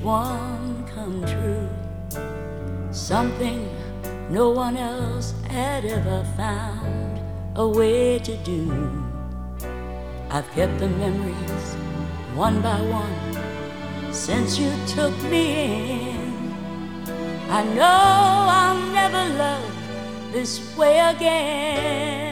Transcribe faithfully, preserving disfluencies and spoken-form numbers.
one come true, something no one else had ever found a way to do. I've kept the memories one by one since you took me in. I know I'll never love this way again.